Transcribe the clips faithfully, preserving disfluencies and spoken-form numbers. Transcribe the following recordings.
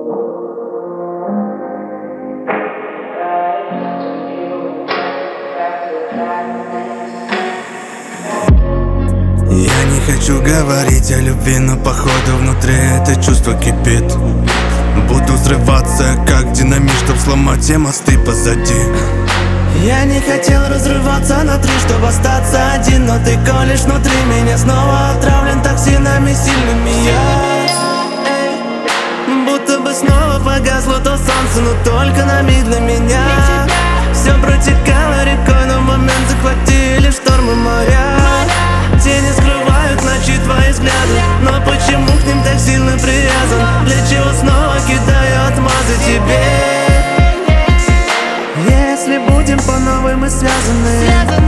Я не хочу говорить о любви, но походу внутри это чувство кипит. Буду взрываться, как динамит, чтоб сломать все мосты позади. Я не хотел разрываться на три, чтобы остаться один, но ты колешь внутри меня, снова отравлен токсинами сильными. Я будто бы снова погасло то солнце, но только на миг для меня. Все протекало рекой, но в момент захватили штормы моря. Тени скрывают ночи твои взгляды, но почему к ним так сильно привязан? Для чего снова кидаю отмазы тебе? Если будем по новой мы связаны,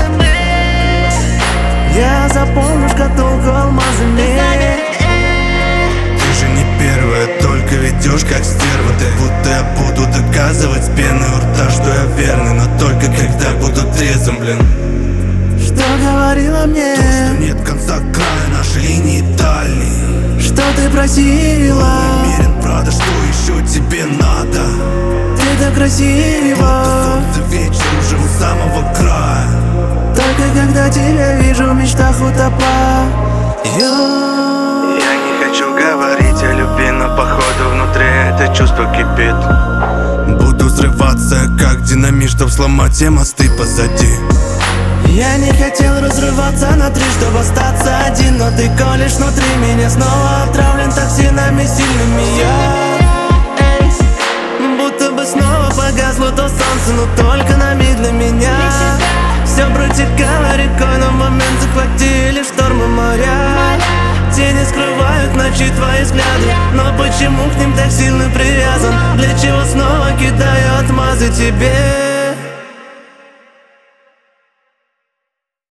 я заполню шкатулку алмазами. Ты же не первая, только ведешь как стерва. Ты будто я буду доказывать с пеной у рта, что я верный, но только когда буду трезвым, блин. Что говорила мне? То, что нет конца края нашей линии дальней. Что ты просила? Намерен, правда, что еще тебе надо? Ты так красиво, будто солнце вечер уже у самого края. только когда тебя вижу в мечтах утопаю. Я не хочу говорить о любви, но походу внутри это чувство кипит. Буду взрываться, как динамит, чтоб сломать все мосты позади. Я не хотел разрываться на три, чтобы остаться один, но ты колешь внутри меня, снова отравлен токсинами сильными. Я будто бы снова погасло то солнце, но только на миг для меня. Все протекало рекой, но в момент захватили штормы моря. Тени скрывают ночи твои взгляды, но почему к ним так сильно привязан? Для чего снова кидаю отмазы тебе?